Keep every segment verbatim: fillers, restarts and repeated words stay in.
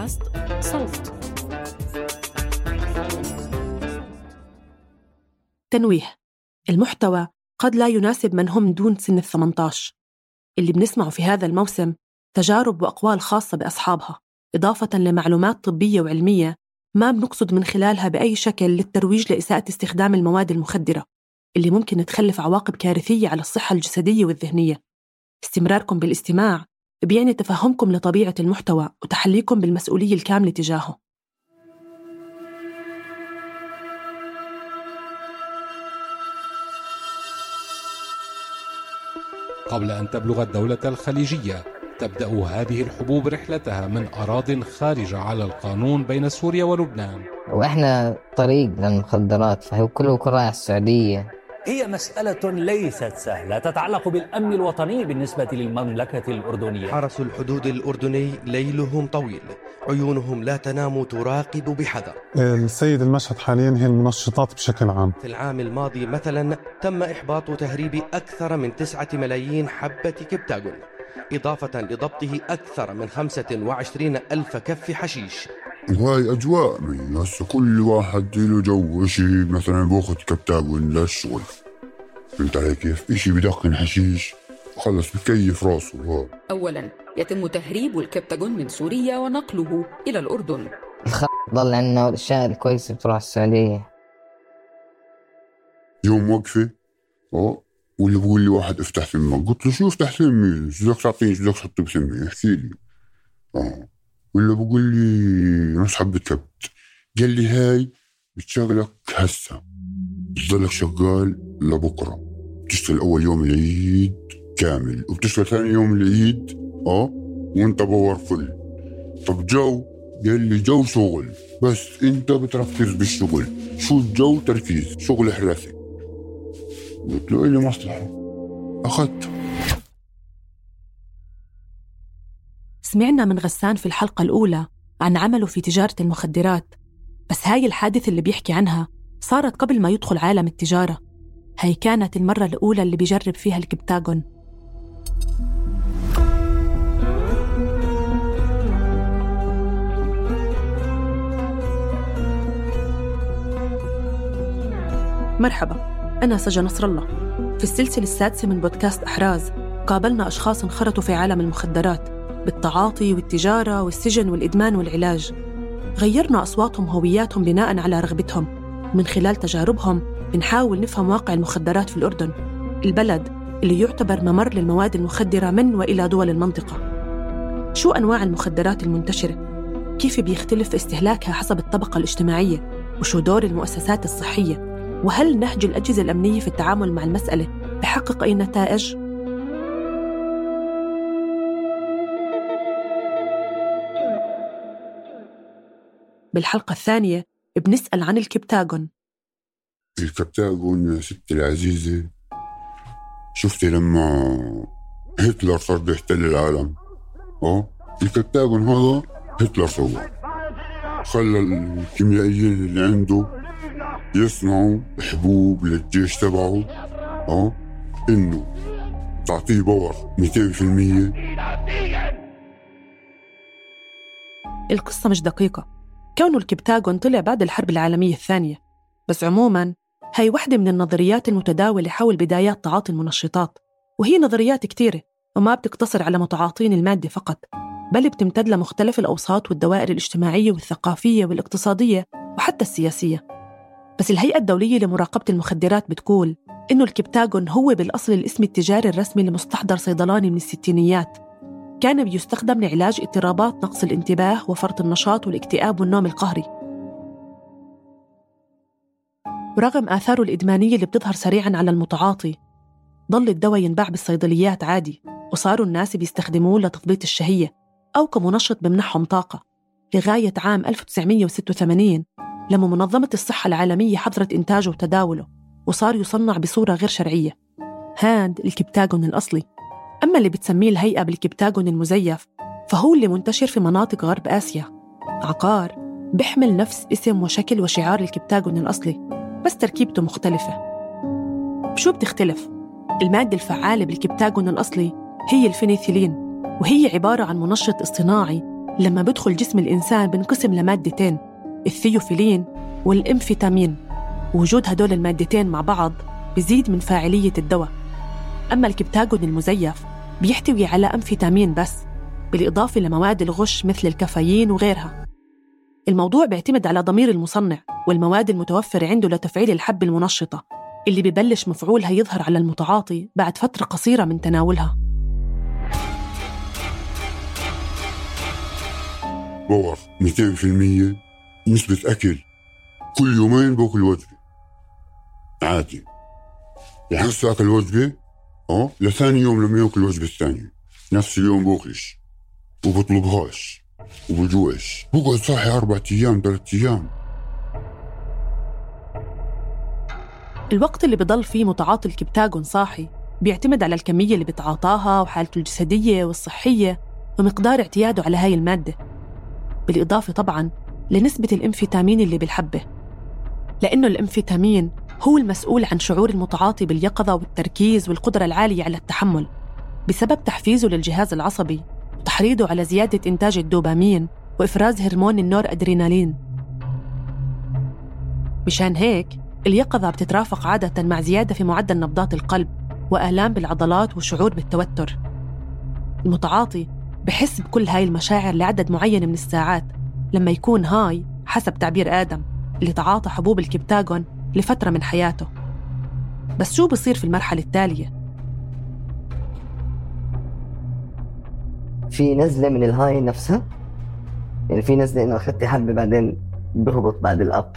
بودكاست صوت. تنويه: المحتوى قد لا يناسب من هم دون سن الثمانية عشر. اللي بنسمعه في هذا الموسم تجارب وأقوال خاصة بأصحابها، إضافة لمعلومات طبية وعلمية ما بنقصد من خلالها بأي شكل للترويج لإساءة استخدام المواد المخدرة اللي ممكن تخلف عواقب كارثية على الصحة الجسدية والذهنية. استمراركم بالاستماع بيعني تفهمكم لطبيعة المحتوى وتحليكم بالمسؤولية الكاملة تجاهه. قبل أن تبلغ الدولة الخليجية تبدأ هذه الحبوب رحلتها من أراضٍ خارجة على القانون بين سوريا ولبنان. وإحنا طريق للمخدرات، فهو كله رايح السعودية. هي مسألة ليست سهلة تتعلق بالأمن الوطني بالنسبة للمملكة الأردنية. حرس الحدود الأردني ليلهم طويل، عيونهم لا تنام تراقب بحذر. السيد المشهد حاليا هي المنشطات بشكل عام. في العام الماضي مثلا تم إحباط تهريب أكثر من تسعة ملايين حبة كبتاغون، إضافة لضبطه أكثر من خمسة وعشرين ألف كف حشيش. وهاي أجواء هسه كل واحد له جو. إشي مثلا بأخذ كبتاغون للشغل، فهمت علي كيف؟ إشي بدخن حشيش خلص بكيف راسه. ها. أولا يتم تهريب الكبتاغون من سوريا ونقله إلى الأردن. الخ ضل عنا والأشياء الكويسة بتروح السعودية. يوم وقفة أه واللي بقول لي واحد افتح ثمك، قلت له شو افتح ثمي؟ شو بدك تعطيني؟ شو بدك تحط بثمي؟ احكي لي. اه ولا بقول لي نص حبة كبت، قال لي هاي بتشغلك هسه، بتضلك شغال لبكرة، بتشتغل أول يوم العيد كامل وبتشتغل ثاني يوم العيد اه وانت باور فل. طب جو؟ قال لي جو شغل، بس انت بتركز بالشغل. شو الجو؟ تركيز، شغل حراسي. قلت له إلي مصلحة، أخذت. سمعنا من غسان في الحلقة الأولى عن عمله في تجارة المخدرات، بس هاي الحادثة اللي بيحكي عنها صارت قبل ما يدخل عالم التجارة. هاي كانت المرة الأولى اللي بيجرب فيها الكبتاغون. مرحبا، أنا سجا نصر الله. في السلسلة السادسة من بودكاست أحراز قابلنا أشخاص انخرطوا في عالم المخدرات بالتعاطي والتجارة والسجن والإدمان والعلاج. غيرنا أصواتهم وهوياتهم بناء على رغبتهم. من خلال تجاربهم بنحاول نفهم واقع المخدرات في الأردن، البلد اللي يعتبر ممر للمواد المخدرة من وإلى دول المنطقة. شو أنواع المخدرات المنتشرة؟ كيف بيختلف استهلاكها حسب الطبقة الاجتماعية؟ وشو دور المؤسسات الصحية؟ وهل نهج الأجهزة الأمنية في التعامل مع المسألة بحقق أي نتائج؟ بالحلقة الثانية بنسأل عن الكبتاغون. الكبتاغون يا ستي العزيزة، شفتي لما هتلر صار بيحتل العالم؟ اه الكبتاغون هذا هتلر سوى، خلى الكيميائيين اللي عنده يصنعوا حبوب للجيش تبعه اه انه تعطيه باور مئتين بالمية. القصة مش دقيقة، كونه الكبتاغون طلع بعد الحرب العالمية الثانية، بس عموماً هاي واحدة من النظريات المتداولة حول بدايات تعاطي المنشطات، وهي نظريات كتيرة وما بتقتصر على متعاطين المادة فقط، بل بتمتد لمختلف الأوساط والدوائر الاجتماعية والثقافية والاقتصادية وحتى السياسية. بس الهيئة الدولية لمراقبة المخدرات بتقول إنه الكبتاغون هو بالأصل الاسم التجاري الرسمي لمستحضر صيدلاني من الستينيات، كان بيستخدم لعلاج اضطرابات نقص الانتباه وفرط النشاط والاكتئاب والنوم القهري. ورغم آثاره الإدمانية اللي بتظهر سريعاً على المتعاطي، ضل الدواء ينباع بالصيدليات عادي، وصاروا الناس بيستخدموه لتثبيط الشهية أو كمنشط بمنحهم طاقة، لغاية عام ألف وتسعمية وستة وثمانين لما منظمة الصحة العالمية حظرت إنتاجه وتداوله، وصار يصنع بصورة غير شرعية. هاد الكبتاغون الأصلي. أما اللي بتسميه الهيئة بالكبتاغون المزيف فهو اللي منتشر في مناطق غرب آسيا، عقار بيحمل نفس اسم وشكل وشعار الكبتاغون الأصلي، بس تركيبته مختلفة. بشو بتختلف؟ المادة الفعالة بالكبتاغون الأصلي هي الفينيثيلين، وهي عبارة عن منشط اصطناعي لما بدخل جسم الإنسان بنقسم لمادتين، الثيوفيلين والإمفيتامين. وجود هدول المادتين مع بعض بيزيد من فاعلية الدواء. أما الكبتاجون المزيف بيحتوي على أمفيتامين بس، بالإضافة لمواد الغش مثل الكافيين وغيرها. الموضوع بيعتمد على ضمير المصنع والمواد المتوفرة عنده لتفعيل الحبة المنشطة اللي ببلش مفعولها يظهر على المتعاطي بعد فترة قصيرة من تناولها. باور مئتين بالمية نسبة أكل، كل يومين باكل وجبة عادي. يعني هسه أكل وجبة اه لثاني يوم لما يأكل الوجبة الثانية نفس اليوم بوكلش وبطلبهاش وبجوعش، بقعد صاحي أربعة أيام ثلاثة أيام. الوقت اللي بضل فيه متعاطي الكبتاجون صاحي بيعتمد على الكمية اللي بتعاطاها وحالته الجسدية والصحية ومقدار اعتياده على هاي المادة، بالإضافة طبعاً لنسبة الإمفيتامين اللي بالحبة، لأنه الإمفيتامين هو المسؤول عن شعور المتعاطي باليقظة والتركيز والقدرة العالية على التحمل بسبب تحفيزه للجهاز العصبي وتحريضه على زيادة إنتاج الدوبامين وإفراز هرمون النور أدرينالين. مشان هيك اليقظة بتترافق عادة مع زيادة في معدل نبضات القلب وآلام بالعضلات وشعور بالتوتر. المتعاطي بحس بكل هاي المشاعر لعدد معين من الساعات لما يكون هاي، حسب تعبير آدم اللي تعاطى حبوب الكبتاجون لفترة من حياته. بس شو بصير في المرحلة التالية؟ في نزلة من الهاي نفسها، يعني في نزلة إنه أخذتي حبة بعدين بهبط بعد الأب.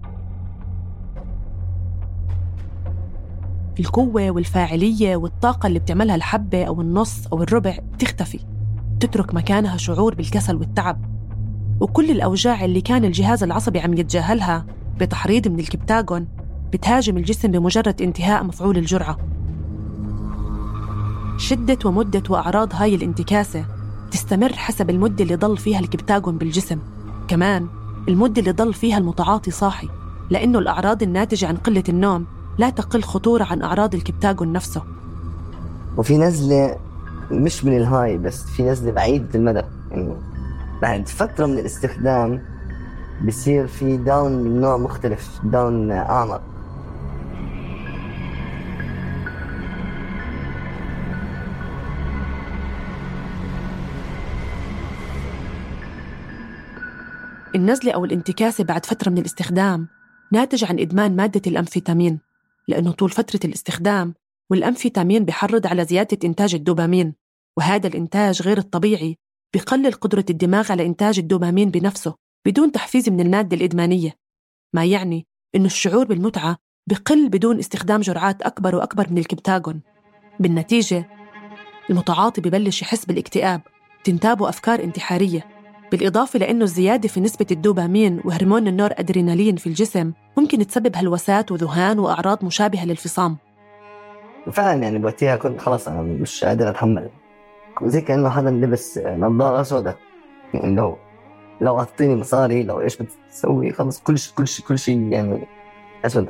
القوة والفاعلية والطاقة اللي بتعملها الحبة أو النص أو الربع بتختفي، تترك مكانها شعور بالكسل والتعب، وكل الأوجاع اللي كان الجهاز العصبي عم يتجاهلها بتحريض من الكبتاجون بتهاجم الجسم بمجرد انتهاء مفعول الجرعة. شدة ومدة وأعراض هاي الانتكاسة تستمر حسب المدة اللي ضل فيها الكبتاجون بالجسم، كمان المدة اللي ضل فيها المتعاطي صاحي، لأنه الأعراض الناتجة عن قلة النوم لا تقل خطورة عن أعراض الكبتاجون نفسه. وفي نزلة مش من الهاي بس، في نزلة بعيدة المدى، يعني بعد فترة من الاستخدام بصير في داون من نوع مختلف، داون أعمق. النزلة أو الانتكاسة بعد فترة من الاستخدام ناتج عن إدمان مادة الأمفيتامين، لأنه طول فترة الاستخدام والأمفيتامين بيحرض على زيادة إنتاج الدوبامين، وهذا الإنتاج غير الطبيعي بيقلل قدرة الدماغ على إنتاج الدوبامين بنفسه بدون تحفيز من المادة الإدمانية، ما يعني إنه الشعور بالمتعة بقل بدون استخدام جرعات أكبر وأكبر من الكبتاجون. بالنتيجة المتعاطي ببلش يحس بالاكتئاب، تنتابه أفكار انتحارية، بالإضافة لأنه الزيادة في نسبة الدوبامين وهرمون النور أدرينالين في الجسم ممكن تسبب هلوسات وذهان وأعراض مشابهة للفصام. فعلا يعني بوقتها كنت خلاص أنا مش قادر أتحمل، زي كأنه حدا لبس نظارة سوداء، يعني لو لو أعطيني مصاري لو إيش بتسوي خلص كل شيء كل شيء كل شيء يعني أسود.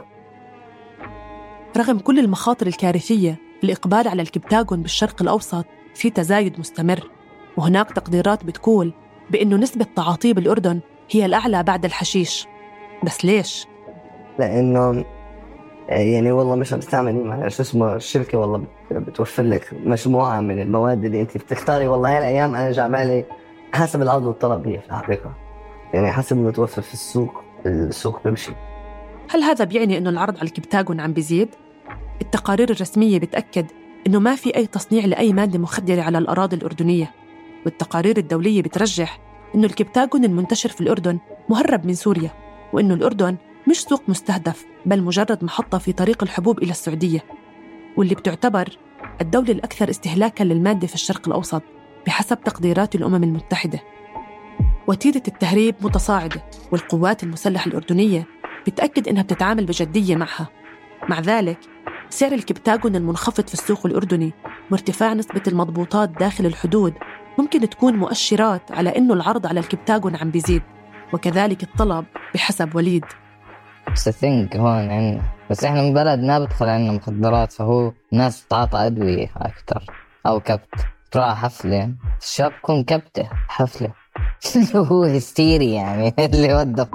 رغم كل المخاطر الكارثية، الإقبال على الكبتاجون بالشرق الأوسط في تزايد مستمر، وهناك تقديرات بتقول بأنه نسبة تعاطيه بالأردن هي الأعلى بعد الحشيش. بس ليش؟ لأنه يعني والله مش بتستعملي مع شو اسمه الشركة، والله بتوفر لك مجموعة من المواد اللي أنت بتختاري. والله هالأيام أنا جعبالي حسب العرض والطلب هي في الحقيقة، يعني حسب ما توفر في السوق، السوق بمشي. هل هذا بيعني أنه العرض على الكبتاجون عم بيزيد؟ التقارير الرسمية بتأكد أنه ما في أي تصنيع لأي مادة مخدرة على الأراضي الأردنية، والتقارير الدولية بترجح أنه الكبتاجون المنتشر في الأردن مهرب من سوريا، وأنه الأردن مش سوق مستهدف بل مجرد محطة في طريق الحبوب إلى السعودية، واللي بتعتبر الدولة الأكثر استهلاكاً للمادة في الشرق الأوسط بحسب تقديرات الأمم المتحدة. وتيرة التهريب متصاعدة، والقوات المسلحة الأردنية بتأكد أنها بتتعامل بجدية معها. مع ذلك سعر الكبتاجون المنخفض في السوق الأردني وارتفاع نسبة المضبوطات داخل الحدود ممكن تكون مؤشرات على أنه العرض على الكبتاجون عم بيزيد، وكذلك الطلب بحسب وليد. بس think هون عنا، بس إحنا من بلد ما بدخل عنا مخدرات، فهو ناس بتعاطى أدوية أكتر أو كبت. تروح حفلة الشاب كون كبته حفلة، هو هستيري يعني اللي ودف.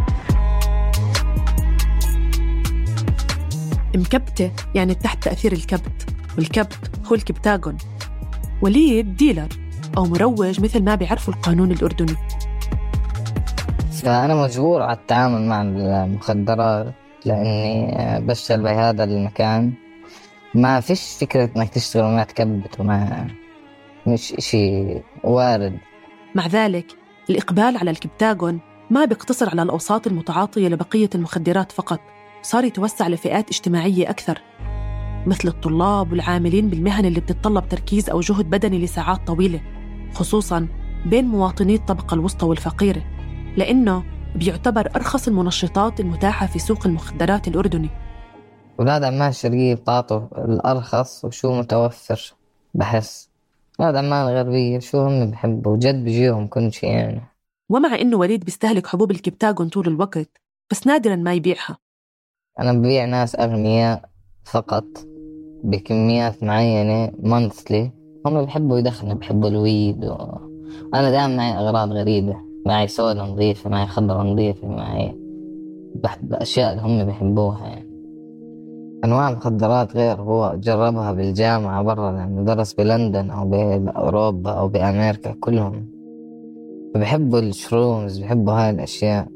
مكبتة يعني تحت تأثير الكبت، والكبت هو الكبتاغون. وليد ديلر أو مروج مثل ما بيعرفوا القانون الأردني. فأنا مجبور على التعامل مع المخدرات لأني بشتغل بهذا المكان. ما فيش فكرة إنك تشتغل وما تكبت، وما مش إشي وارد. مع ذلك الإقبال على الكبتاغون ما بيقتصر على الأوساط المتعاطية لبقية المخدرات فقط، صار يتوسع لفئات اجتماعية أكثر، مثل الطلاب والعاملين بالمهن اللي بتتطلب تركيز أو جهد بدني لساعات طويلة، خصوصاً بين مواطني الطبقة الوسطى والفقيرة، لأنه بيعتبر أرخص المنشطات المتاحة في سوق المخدرات الأردني. ولاد عمان الشرقية بتعطوا الأرخص وشو متوفر. بحس ولاد عمان الغربية شو هم بحبوا وجد بيجيهم كل شيء يعني. ومع إنه وليد بيستهلك حبوب الكبتاغون طول الوقت، بس نادراً ما يبيعها. أنا ببيع ناس أغنياء فقط بكميات معينة مانثلي. هم بيحبوا يدخنوا، بيحبوا الويد و... أنا دائما معي أغراض غريبة، معي سودا نظيفة، معي خضرة نظيفة، معي بحب أشياء اللي هم بيحبوها يعني. أنواع مخدرات غير هو جربها بالجامعة برا، لأنه درس بلندن أو بأوروبا أو بأمريكا كلهم بيحبوا الشرومز، بيحبوا هاي الأشياء.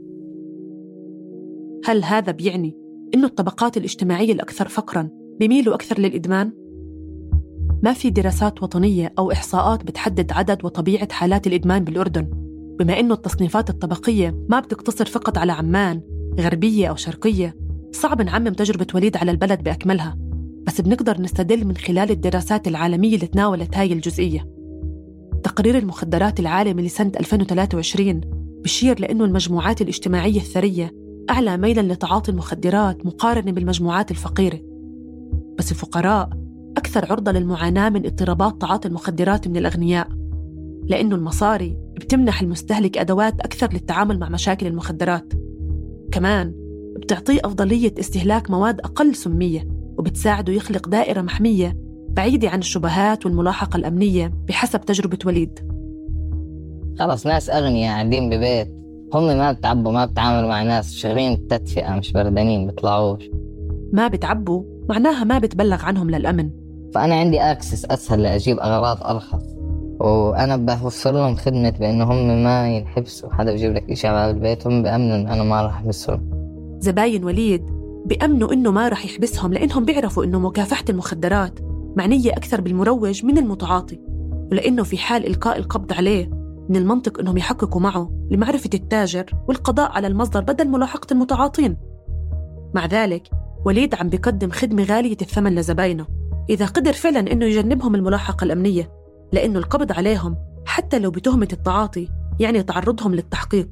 هل هذا بيعني إنه الطبقات الاجتماعية الأكثر فقراً بيميلوا أكثر للإدمان؟ ما في دراسات وطنية أو إحصاءات بتحدد عدد وطبيعة حالات الإدمان بالأردن، بما إنه التصنيفات الطبقية ما بتقتصر فقط على عمان، غربية أو شرقية. صعب نعمم تجربة وليد على البلد بأكملها، بس بنقدر نستدل من خلال الدراسات العالمية اللي تناولت هاي الجزئية. تقرير المخدرات العالمي لسنة ألفين وثلاثة وعشرين بشير لأنه المجموعات الاجتماعية الثرية أعلى ميلاً لتعاطي المخدرات مقارنة بالمجموعات الفقيرة، بس الفقراء أكثر عرضة للمعاناة من اضطرابات تعاطي المخدرات من الأغنياء، لأنه المصاري بتمنح المستهلك أدوات أكثر للتعامل مع مشاكل المخدرات. كمان بتعطيه أفضلية استهلاك مواد أقل سمية، وبتساعده يخلق دائرة محمية بعيدة عن الشبهات والملاحقة الأمنية بحسب تجربة وليد. خلص ناس أغنياء قاعدين ببيت، هم ما بتعبوا، ما بتعاملوا مع ناس شغالين تدفئة، مش بردانين بيطلعوش. ما بتعبوا معناها ما بتبلغ عنهم للأمن. فأنا عندي أكسس أسهل لأجيب أغراض أرخص، وأنا بوفر لهم خدمة بأنه هم ما ينحبسوا. حدا بيجيب لك إشي على البيت هم بأمنوا إنه أنا ما راح أحبسهم. زباين وليد بأمنوا إنه ما راح يحبسهم، لأنهم بيعرفوا إنه مكافحة المخدرات معنية أكثر بالمروج من المتعاطي، ولأنه في حال إلقاء القبض عليه من المنطق إنهم يحققوا معه لمعرفة التاجر والقضاء على المصدر بدل ملاحقة المتعاطين. مع ذلك وليد عم بيقدم خدمة غالية الثمن لزباينه إذا قدر فعلاً إنه يجنبهم الملاحقة الأمنية، لأنه القبض عليهم حتى لو بتهمة التعاطي يعني تعرضهم للتحقيق.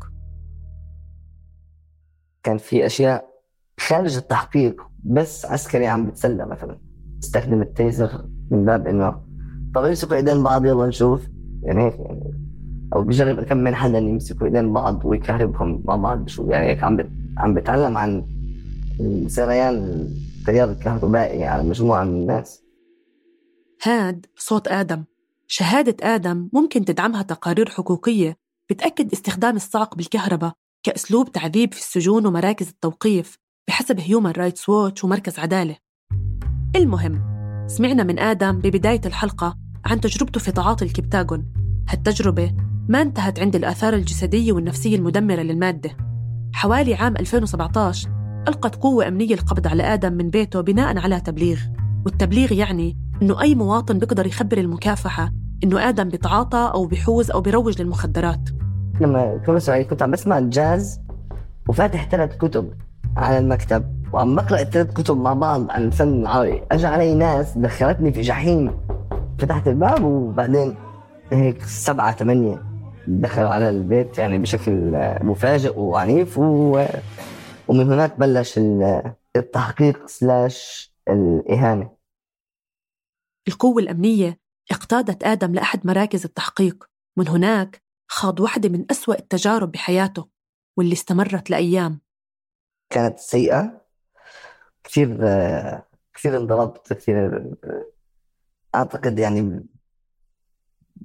كان في أشياء خارج التحقيق، بس عسكري عم بتسلى مثلا استخدم التيزر من باب إنه طب يمسكوا إيدين بعض يلا نشوف، يعني هيك يعني، أو بيجرب كم من حدا يمسكوا إيدين بعض ويكهربهم مع بعض شو يعني هيك. عم بت... عم بتعلم عن سريان التيار الكهربائي على مجموعة من الناس. هاد صوت آدم. شهادة آدم ممكن تدعمها تقارير حقوقية بتأكد استخدام الصعق بالكهرباء كأسلوب تعذيب في السجون ومراكز التوقيف بحسب هيومن رايتس ووتش ومركز عدالة. المهم، سمعنا من آدم ببداية الحلقة عن تجربته في تعاطي الكبتاغون. هالتجربة ما انتهت عند الآثار الجسدية والنفسية المدمرة للمادة. حوالي عام ألفين وسبعة عشر ألقت قوة أمنية القبض على آدم من بيته بناء على تبليغ، والتبليغ يعني إنه أي مواطن بيقدر يخبر المكافحة إنه آدم بيتعاطى أو بيحوز أو بيروج للمخدرات. لما كنت صغير كنت عم بسمع الجاز وفاتح ثلاث كتب على المكتب وعم بقرأ الثلاث كتب مع بعض عن الفن العربي. أجى علي ناس دخلتني في جحيم، فتحت الباب وبعدين هيك سبعة ثمانية دخلوا على البيت يعني بشكل مفاجئ وعنيف، و... ومن هناك بلش التحقيق سلاش الإهانة. القوة الأمنية اقتادت آدم لأحد مراكز التحقيق، من هناك خاض واحدة من أسوأ التجارب بحياته واللي استمرت لأيام. كانت سيئة كثير، كثير انضربت كثير. أعتقد يعني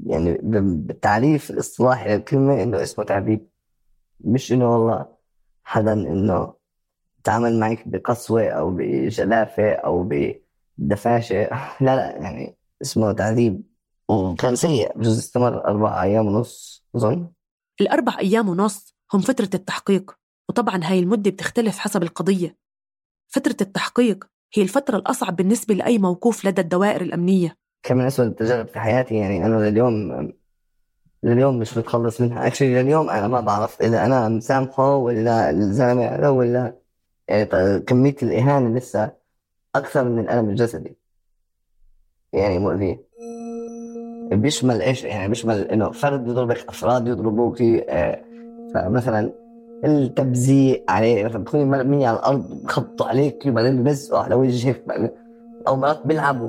يعني بالتعريف الاصطلاحي للكلمة إنه اسمه تعذيب، مش إنه والله حدا إنه تعامل معك بقسوة أو بجلافة أو بدفاشة. لا لا، يعني اسمه تعذيب، وكان سيء، بجوز استمر أربع أيام ونص أظن. الأربع أيام ونص هم فترة التحقيق، وطبعاً هاي المدة بتختلف حسب القضية. فترة التحقيق هي الفترة الأصعب بالنسبة لأي موقوف لدى الدوائر الأمنية. كان من أسوأ التجارب في حياتي، يعني أنا لليوم لليوم مش بتخلص منها. أكشلي لليوم أنا ما بعرف إذا أنا مسامحه ولا الزلمة هذا ولا، يعني كمية الإهانة لسه أكثر من الألم الجسدي، يعني مؤذي. بيشمل إيش؟ يعني بيشمل إنه فرد يضربك، أفراد يضربوك. آه فمثلا التبزيق عليه، مثلا بتكوني مرمية على الأرض بخبطوا عليك وبعدين بيبزقوا على وجهك، أو مرات بيلعبوا.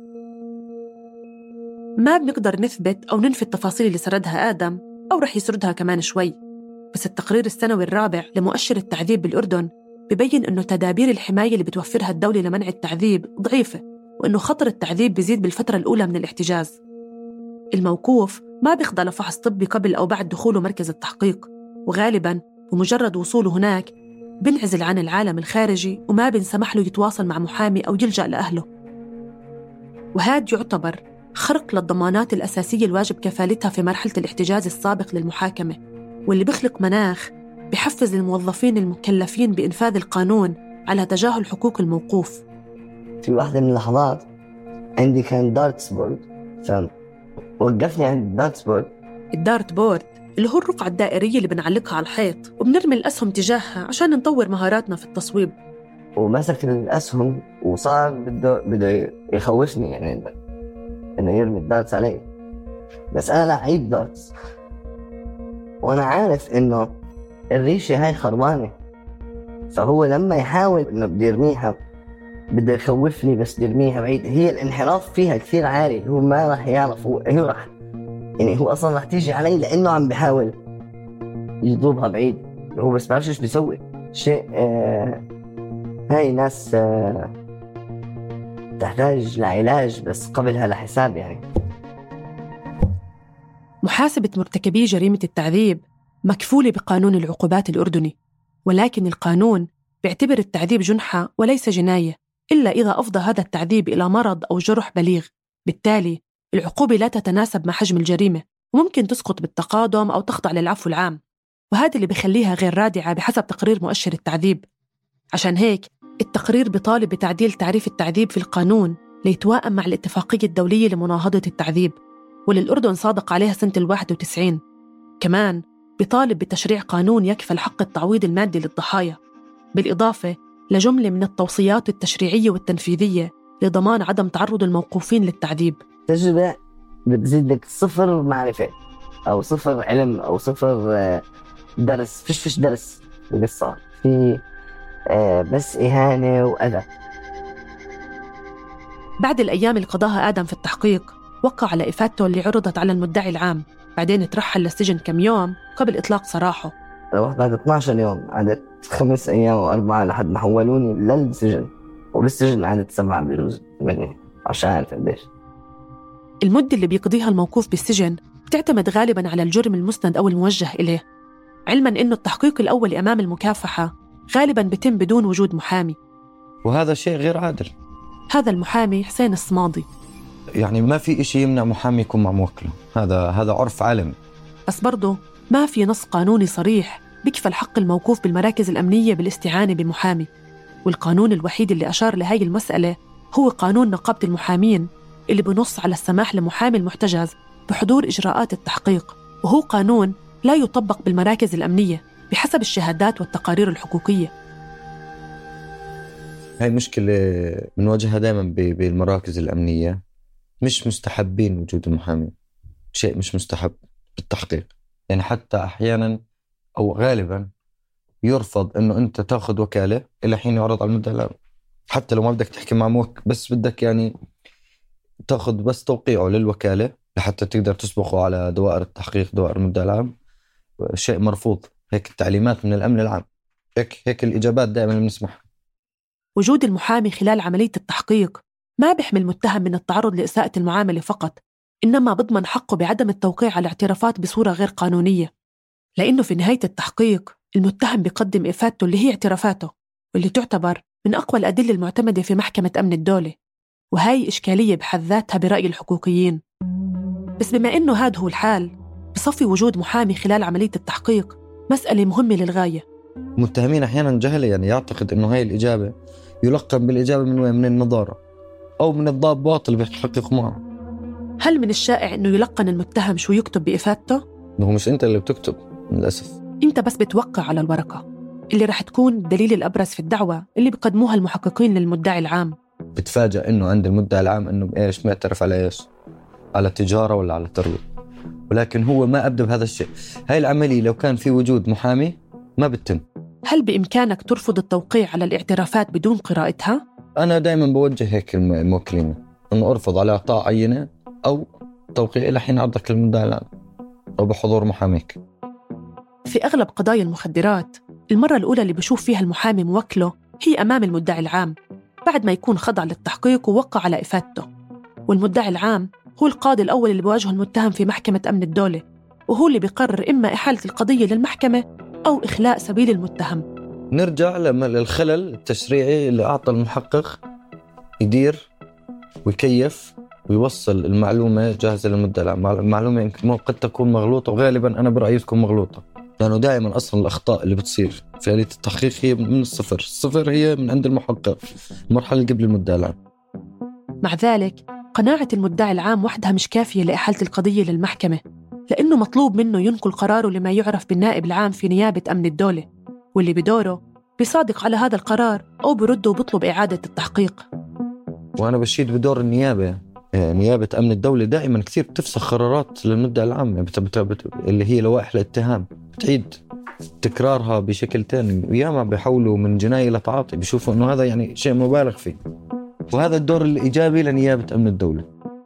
ما بنقدر نثبت أو ننفي التفاصيل اللي سردها آدم أو رح يسردها كمان شوي، بس التقرير السنوي الرابع لمؤشر التعذيب بالأردن ببين إنه تدابير الحماية اللي بتوفرها الدولة لمنع التعذيب ضعيفة، وإنه خطر التعذيب بيزيد بالفترة الأولى من الاحتجاز. الموقوف ما بيخضع لفحص طبي قبل أو بعد دخوله مركز التحقيق، وغالباً بمجرد وصوله هناك بنعزل عن العالم الخارجي وما بنسمح له يتواصل مع محامي أو يلجأ لأهله. وهذا يعتبر خرق للضمانات الأساسية الواجب كفالتها في مرحلة الاحتجاز السابق للمحاكمة، واللي بيخلق مناخ بحفز الموظفين المكلفين بإنفاذ القانون على تجاهل حقوق الموقوف. في واحدة من اللحظات عندي كان دارتس بورد، فوقفني عند الدارتس بورد. الدارت بورد اللي هو الرقعة الدائرية اللي بنعلقها على الحيط وبنرمي الأسهم تجاهها عشان نطور مهاراتنا في التصويب. ومسك الأسهم وصار بده بده يخوفني، يعني إنه يرمي الدارتس علي، بس أنا لعيب دارتس وأنا عارف إنه الريشة هاي خربانة، فهو لما يحاول إنه بده يرميها بده يخوفني، بس بده يرميها بعيد. هي الانحراف فيها كثير عالي، هو ما راح يعرف، هو هو راح يعني هو أصلا راح تيجي علي لأنه عم بيحاول يضربها بعيد، هو بس بعرفش إيش بيسوي شيء. آه هاي ناس آه تحتاج لعلاج، بس قبلها لحساب. يعني محاسبة مرتكبي جريمة التعذيب مكفولة بقانون العقوبات الأردني، ولكن القانون بيعتبر التعذيب جنحة وليس جناية إلا إذا أفضى هذا التعذيب إلى مرض أو جرح بليغ. بالتالي العقوبة لا تتناسب مع حجم الجريمة، وممكن تسقط بالتقادم أو تخضع للعفو العام، وهذا اللي بيخليها غير رادعة بحسب تقرير مؤشر التعذيب. عشان هيك التقرير بيطالب بتعديل تعريف التعذيب في القانون ليتوائم مع الاتفاقية الدولية لمناهضة التعذيب، واللي الأردن صادق عليها سنة الواحد وتسعين. كمان بيطالب بتشريع قانون يكفل حق التعويض المادي للضحايا، بالإضافة لجملة من التوصيات التشريعية والتنفيذية لضمان عدم تعرض الموقوفين للتعذيب. تجربة بتزيد لك صفر معرفة أو صفر علم أو صفر درس، فيش فيش درس بقصة، في بس إهانة وأذى. بعد الأيام اللي قضاها آدم في التحقيق وقع على إفادته اللي عرضت على المدعي العام، بعدين ترحل للسجن كم يوم قبل إطلاق سراحه. روحت بعد اثنا عشر يوم، عدت خمس أيام وأربعة لحد ما حولوني للسجن، وللسجن عدت سبعة بجوز مني عشان عارف قديش. المدة اللي بيقضيها الموقوف بالسجن بتعتمد غالباً على الجرم المسند أو الموجه إليه، علماً إنه التحقيق الأول أمام المكافحة غالباً بيتم بدون وجود محامي، وهذا شيء غير عادل. هذا المحامي حسين الصمادي. يعني ما في إشي يمنع محامي يكون مع موكله، هذا هذا عرف عالمي. بس برضه ما في نص قانوني صريح بيكفل حق الموقوف بالمراكز الأمنية بالاستعانة بمحامي، والقانون الوحيد اللي أشار لهاي المسألة هو قانون نقابة المحامين اللي بنص على السماح لمحامي المحتجز بحضور إجراءات التحقيق، وهو قانون لا يطبق بالمراكز الأمنية بحسب الشهادات والتقارير الحقوقية. هاي مشكلة بنواجهها دائما بالمراكز الأمنية، مش مستحبين وجود المحامي، شيء مش مستحب بالتحقيق. يعني حتى أحيانا أو غالبا يرفض إنه أنت تأخذ وكالة إلى حين يعرض على المدعي العام، حتى لو ما بدك تحكي مع موك، بس بدك يعني تأخذ بس توقيعه للوكالة لحتى تقدر تسبقه على دوائر التحقيق، دوائر المدعي العام. شيء مرفوض، هيك التعليمات من الأمن العام، هيك هيك الإجابات دائما بنسمعها. وجود المحامي خلال عملية التحقيق ما بيحمي المتهم من التعرض لإساءة المعاملة فقط، إنما بضمن حقه بعدم التوقيع على اعترافات بصورة غير قانونية، لأنه في نهاية التحقيق المتهم بيقدم إفادته اللي هي اعترافاته، واللي تعتبر من أقوى الأدلة المعتمدة في محكمة أمن الدولة، وهاي إشكالية بحد ذاتها برأي الحقوقيين. بس بما إنه هذا هو الحال، بصفي وجود محامي خلال عملية التحقيق مسألة مهمة للغاية. المتهمين أحياناً جهلة يعني يعتقد إنه هاي الإجابة يلقن بالإجابة من وين؟ من النظارة أو من الضابط اللي بيحقق معه. هل من الشائع إنه يلقن المتهم شو يكتب بإفادته؟ إنه مش أنت اللي بتكتب للأسف، أنت بس بتوقع على الورقة اللي رح تكون الدليل الأبرز في الدعوة اللي بيقدموها المحققين للمدعي العام. بتفاجأ إنه عند المدعي العام إنه إيش معترف على إيش، على التجارة ولا على الترويج، ولكن هو ما أبدأ بهذا الشيء. هاي العملية لو كان في وجود محامي ما بتتم. هل بإمكانك ترفض التوقيع على الاعترافات بدون قراءتها؟ أنا دائما بوجه هيك الموكلين إنه أرفض على إعطاء عينة أو توقيع إلى حين عرضك للمدعي العام أو بحضور محاميك. في أغلب قضايا المخدرات المرة الأولى اللي بشوف فيها المحامي موكله هي أمام المدعي العام بعد ما يكون خضع للتحقيق ووقع على إفادته، والمدعي العام هو القاضي الأول اللي بواجهه المتهم في محكمة أمن الدولة، وهو اللي بيقرر إما إحالة القضية للمحكمة أو إخلاء سبيل المتهم. نرجع للخلل التشريعي اللي أعطى المحقق يدير ويكيف ويوصل المعلومة جاهزة للمدعي العام. المعلومة يمكن قد تكون مغلوطة، وغالبا أنا برأيي تكون مغلوطة، لأنه دائما أصلا الأخطاء اللي بتصير في آلية التحقيق هي من الصفر. الصفر هي من عند المحقق، المرحلة اللي قبل المدعي العام. مع ذلك قناعة المدعي العام وحدها مش كافية لإحالة القضية للمحكمة، لأنه مطلوب منه ينقل قراره لما يعرف بالنائب العام في نيابة أمن الدولة، واللي بدوره بيصادق على هذا القرار أو برده وبطلب إعادة التحقيق. وأنا بشيد بدور النيابة. نيابة أمن الدولة دائما كثير بتفسخ قرارات للمدعي العام اللي هي لوائح الاتهام، بتعيد تكرارها بشكل تاني، وياما بيحولوا من جناية لتعاطي، بيشوفوا أنه هذا يعني شيء مبالغ فيه، وهذا الدور الإيجابي لنيابة أمن الدولة.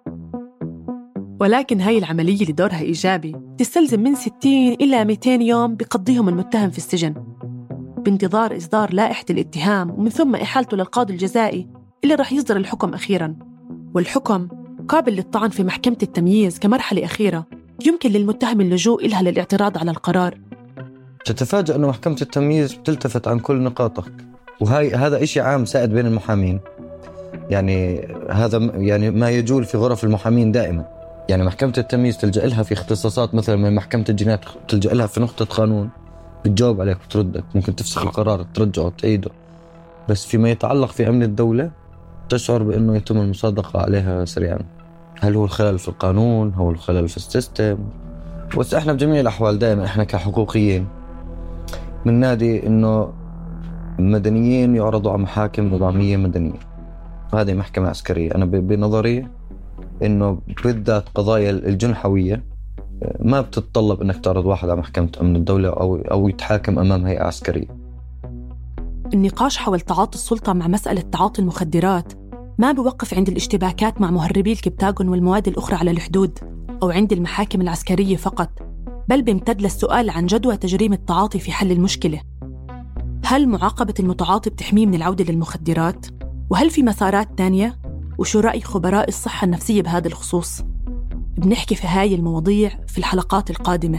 ولكن هاي العملية اللي دورها إيجابي تستلزم من ستين إلى مئتين يوم بيقضيهم المتهم في السجن بانتظار إصدار لائحة الاتهام، ومن ثم إحالته للقاضي الجزائي اللي رح يصدر الحكم أخيراً. والحكم قابل للطعن في محكمة التمييز كمرحلة أخيرة يمكن للمتهم اللجوء إلها للاعتراض على القرار. تتفاجأ أنه محكمة التمييز بتلتفت عن كل نقاطك، وهاي هذا إشي عام سائد بين المحامين. يعني هذا يعني ما يجول في غرف المحامين دائما. يعني محكمة التمييز تلجأ لها في اختصاصات مثلا من محكمة الجنايات، تلجأ لها في نقطة قانون بتجاوب عليك وتردك، ممكن تفسخ القرار ترجعه تعيده. بس فيما يتعلق في أمن الدولة تشعر بأنه يتم المصادقة عليها سريعا. هل هو الخلل في القانون؟ هو الخلل في السيستم؟ بس احنا بجميع الأحوال دائما احنا كحقوقيين من نادي انه المدنيين يعرضوا على محاكم نظامية مدنية، وهذه محكمة عسكرية. أنا بنظري إنه بالذات قضايا الجنحوية ما بتتطلب إنك تعرض واحد على محكمة أمن الدولة أو أو يتحاكم أمام هيئة عسكرية. النقاش حول تعاطي السلطة مع مسألة تعاطي المخدرات ما بيوقف عند الاشتباكات مع مهربي الكبتاغون والمواد الأخرى على الحدود أو عند المحاكم العسكرية فقط، بل بيمتد للسؤال عن جدوى تجريم التعاطي في حل المشكلة. هل معاقبة المتعاطي بتحميه من العودة للمخدرات؟ وهل في مسارات تانية؟ وشو رأي خبراء الصحة النفسية بهذا الخصوص؟ بنحكي في هاي المواضيع في الحلقات القادمة.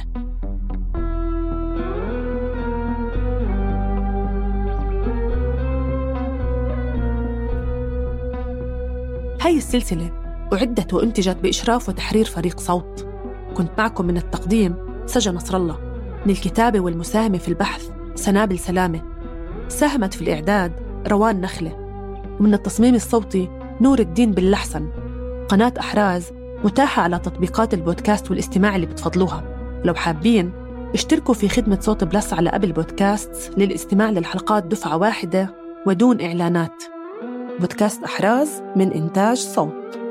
هاي السلسلة أعدت وأنتجت بإشراف وتحرير فريق صوت. كنت معكم من التقديم سجى نصر الله، من الكتابة والمساهمة في البحث سنابل سلامة، ساهمت في الإعداد روان نخلة، ومن التصميم الصوتي نور الدين باللحسن. قناة أحراز متاحة على تطبيقات البودكاست والاستماع اللي بتفضلوها. لو حابين اشتركوا في خدمة صوت بلس على أبل بودكاست للاستماع للحلقات دفعة واحدة ودون إعلانات. بودكاست أحراز من إنتاج صوت.